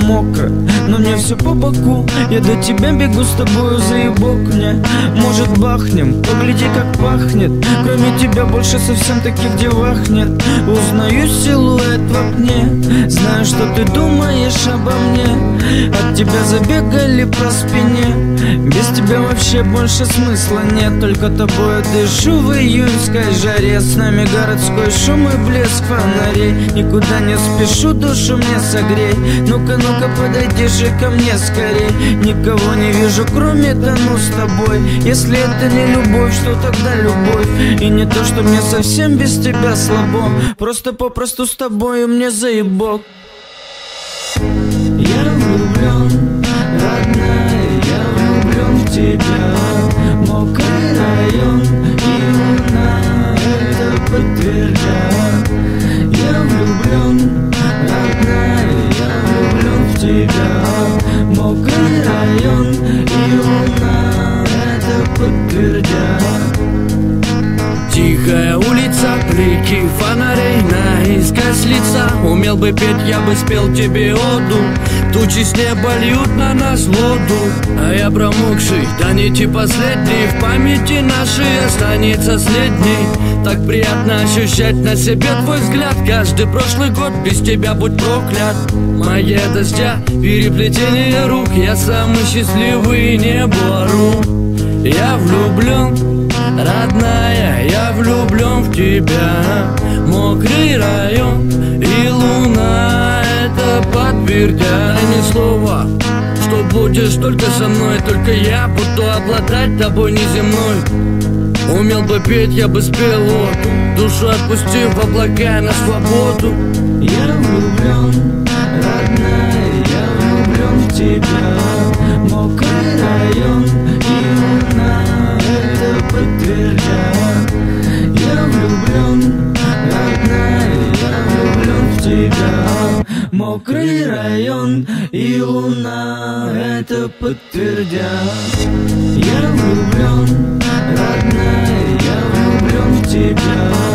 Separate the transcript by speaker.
Speaker 1: мокро, но мне все по боку. Я до тебя бегу, с тобою заебок мне. Может бахнем, погляди как пахнет. Кроме тебя больше совсем таких девах нет. Узнаю силуэт в окне, знаю, что ты думаешь обо мне. От тебя забегали по спине. Без тебя вообще больше смысла нет. Только тобой дышу в июньской жаре. С нами городской шум и блеск фонарей. Никуда не спешу, душу мне согрей. Ну-ка, ну-ка, подойди же ко мне скорей. Никого не вижу, кроме тону с тобой. Если это не любовь, что тогда любовь? И не то, что мне совсем без тебя слабо. Просто попросту с тобою мне заебок. Я влюблен, родная, я влюблен в тебя. Мокрый район и луна это подтвердят. Я влюблен, родная, я влюблен в тебя. Мокрый район и луна это подтвердят. Тихая улица, блики фонарей наискось лица. Умел бы петь, я бы спел тебе оду. Тучи с неба льют на нас воду, а я промокший, до нити последний. В памяти нашей останется следней. Так приятно ощущать на себе твой взгляд. Каждый прошлый год без тебя будь проклят. Магия дождя, переплетение рук. Я самый счастливый, небо ору. Я влюблен, родная, я влюблен в тебя. Мокрый район и луна это подтвердят. Ни слова, что будешь только со мной. Только я буду обладать тобой неземной. Умел бы петь, я бы спел оду, душу отпустив в облака на свободу. Я влюблен, родная, я влюблен в тебя. Мокрый район и луна это подтвердят. Я влюблен, родная, я влюблен в тебя. Мокрый район и луна это подтвердят. Я влюблен, родная, я влюблен в тебя.